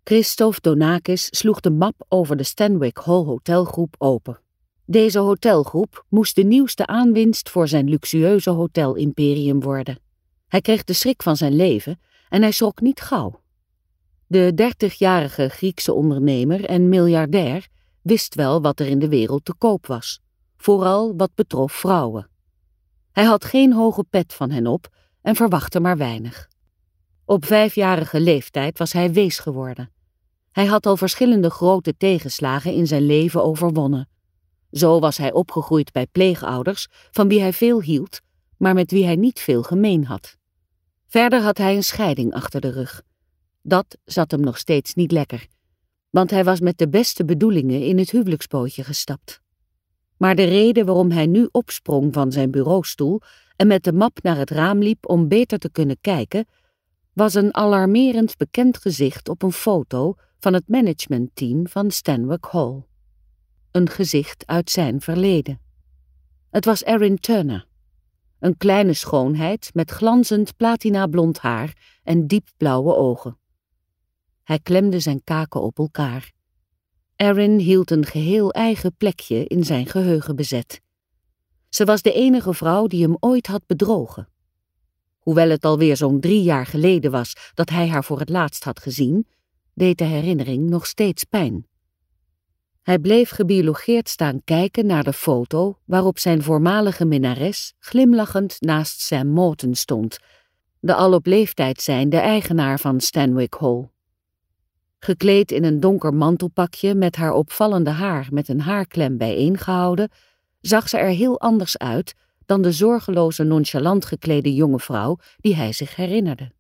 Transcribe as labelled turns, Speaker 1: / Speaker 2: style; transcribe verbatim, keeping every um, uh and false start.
Speaker 1: Christophe Donakis sloeg de map over de Stanwyck Hall hotelgroep open. Deze hotelgroep moest de nieuwste aanwinst voor zijn luxueuze hotelimperium worden. Hij kreeg de schrik van zijn leven en hij schrok niet gauw. De dertigjarige Griekse ondernemer en miljardair wist wel wat er in de wereld te koop was, vooral wat betrof vrouwen. Hij had geen hoge pet van hen op en verwachtte maar weinig. Op vijfjarige leeftijd was hij wees geworden. Hij had al verschillende grote tegenslagen in zijn leven overwonnen. Zo was hij opgegroeid bij pleegouders van wie hij veel hield, maar met wie hij niet veel gemeen had. Verder had hij een scheiding achter de rug. Dat zat hem nog steeds niet lekker, want hij was met de beste bedoelingen in het huwelijksbootje gestapt. Maar de reden waarom hij nu opsprong van zijn bureaustoel en met de map naar het raam liep om beter te kunnen kijken, was een alarmerend bekend gezicht op een foto van het managementteam van Stanwyck Hall. Een gezicht uit zijn verleden. Het was Erin Turner, een kleine schoonheid met glanzend platinablond haar en diepblauwe ogen. Hij klemde zijn kaken op elkaar. Erin hield een geheel eigen plekje in zijn geheugen bezet. Ze was de enige vrouw die hem ooit had bedrogen. Hoewel het alweer zo'n drie jaar geleden was dat hij haar voor het laatst had gezien, deed de herinnering nog steeds pijn. Hij bleef gebiologeerd staan kijken naar de foto waarop zijn voormalige minnares glimlachend naast Sam Morton stond, de al op leeftijd zijnde eigenaar van Stanwyck Hall. Gekleed in een donker mantelpakje met haar opvallende haar met een haarklem bijeengehouden, zag ze er heel anders uit dan de zorgeloze nonchalant geklede jonge vrouw die hij zich herinnerde.